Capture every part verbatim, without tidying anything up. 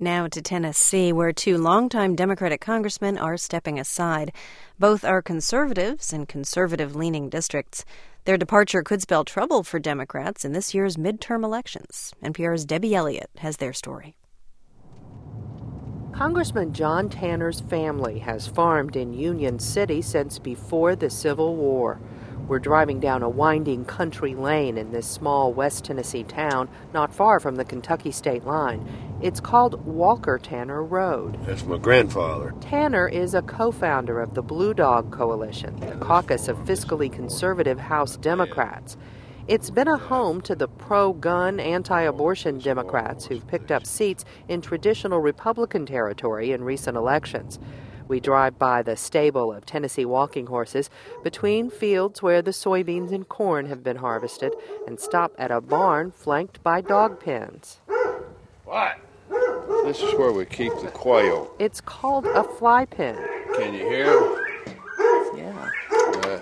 Now to Tennessee, where two longtime Democratic congressmen are stepping aside. Both are conservatives in conservative-leaning districts. Their departure could spell trouble for Democrats in this year's midterm elections. N P R's Debbie Elliott has their story. Congressman John Tanner's family has farmed in Union City since before the Civil War. We're driving down a winding country lane in this small West Tennessee town not far from the Kentucky state line. It's called Walker Tanner Road. That's my grandfather. Tanner is a co-founder of the Blue Dog Coalition, the caucus of fiscally conservative House Democrats. It's been a home to the pro-gun, anti-abortion Democrats who've picked up seats in traditional Republican territory in recent elections. We drive by the stable of Tennessee walking horses between fields where the soybeans and corn have been harvested and stop at a barn flanked by dog pens. What? This is where we keep the quail. It's called a fly pen. Can you hear them? Yeah. Uh,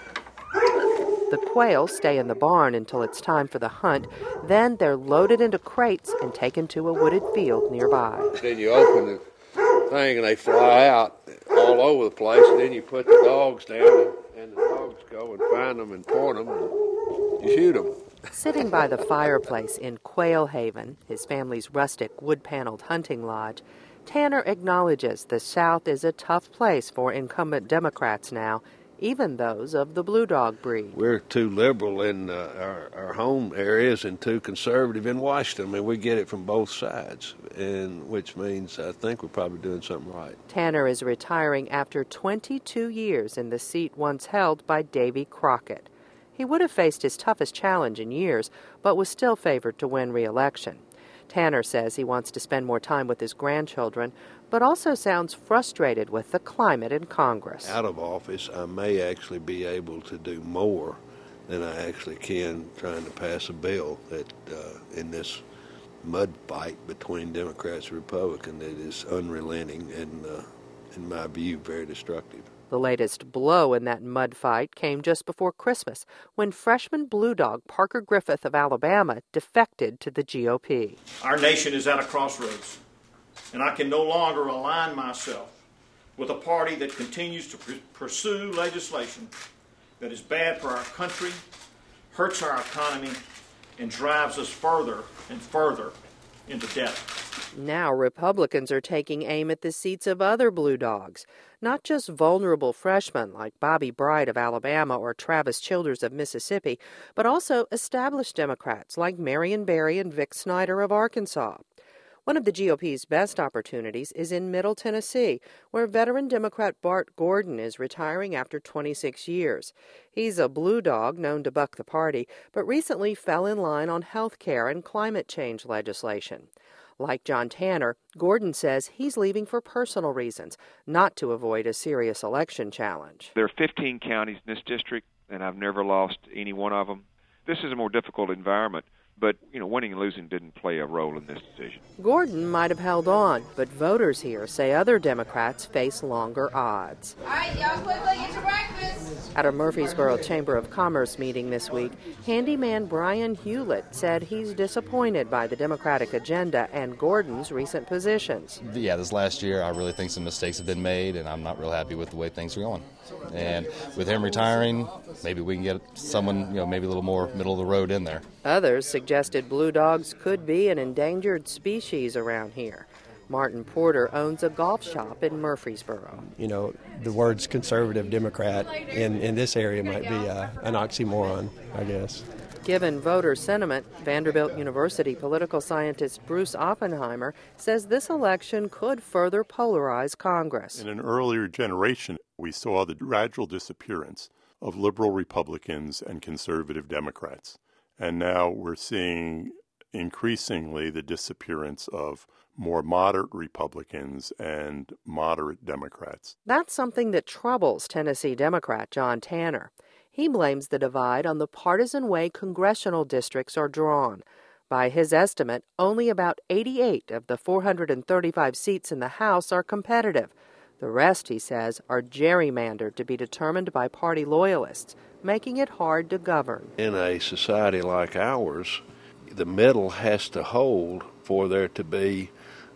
The quail stay in the barn until it's time for the hunt. Then they're loaded into crates and taken to a wooded field nearby. then you open the thing and they fly out all over the place, and then you put the dogs down, and, and the dogs go and find them and point them, and you shoot them. Sitting by the fireplace in Quail Haven, his family's rustic wood-paneled hunting lodge, Tanner acknowledges the South is a tough place for incumbent Democrats now, even those of the Blue Dog breed. We're too liberal in uh, our, our home areas and too conservative in Washington. I mean, we get it from both sides, and which means I think we're probably doing something right. Tanner is retiring after twenty-two years in the seat once held by Davy Crockett. He would have faced his toughest challenge in years, but was still favored to win re-election. Tanner says he wants to spend more time with his grandchildren, but also sounds frustrated with the climate in Congress. Out of office, I may actually be able to do more than I actually can trying to pass a bill that uh, in this mud fight between Democrats and Republicans that is unrelenting and, uh, in my view, very destructive. The latest blow in that mud fight came just before Christmas, when freshman Blue Dog Parker Griffith of Alabama defected to the G O P. Our nation is at a crossroads, and I can no longer align myself with a party that continues to pr- pursue legislation that is bad for our country, hurts our economy, and drives us further and further into debt. Now Republicans are taking aim at the seats of other Blue Dogs, not just vulnerable freshmen like Bobby Bright of Alabama or Travis Childers of Mississippi, but also established Democrats like Marion Barry and Vic Snyder of Arkansas. One of the G O P's best opportunities is in Middle Tennessee, where veteran Democrat Bart Gordon is retiring after twenty-six years. He's a Blue Dog known to buck the party, but recently fell in line on health care and climate change legislation. Like John Tanner, Gordon says he's leaving for personal reasons, not to avoid a serious election challenge. There are fifteen counties in this district, and I've never lost any one of them. This is a more difficult environment, but, you know, winning and losing didn't play a role in this decision. Gordon might have held on, but voters here say other Democrats face longer odds. All right, y'all quickly get your breakfast. At a Murfreesboro Chamber of Commerce meeting this week, handyman Brian Hewlett said he's disappointed by the Democratic agenda and Gordon's recent positions. Yeah, this last year, I really think some mistakes have been made, and I'm not real happy with the way things are going. And with him retiring, maybe we can get someone, you know, maybe a little more middle of the road in there. Others suggested Blue Dogs could be an endangered species around here. Martin Porter owns a golf shop in Murfreesboro. You know, the words conservative Democrat in, in this area might be uh, an oxymoron, I guess. Given voter sentiment, Vanderbilt University political scientist Bruce Oppenheimer says this election could further polarize Congress. In an earlier generation, we saw the gradual disappearance of liberal Republicans and conservative Democrats. And now we're seeing increasingly the disappearance of more moderate Republicans and moderate Democrats. That's something that troubles Tennessee Democrat John Tanner. He blames the divide on the partisan way congressional districts are drawn. By his estimate, only about eighty-eight of the four hundred thirty-five seats in the House are competitive. The rest, he says, are gerrymandered to be determined by party loyalists, making it hard to govern. In a society like ours, the middle has to hold for there to be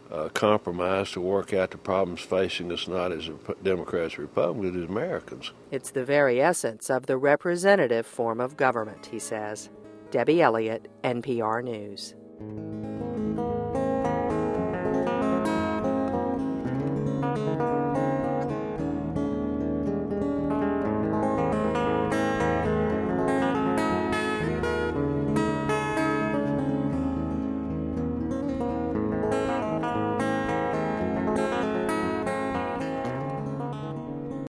uh, compromise to work out the problems facing us, not as Democrats or Republicans, as Americans. It's the very essence of the representative form of government, he says. Debbie Elliott, N P R News.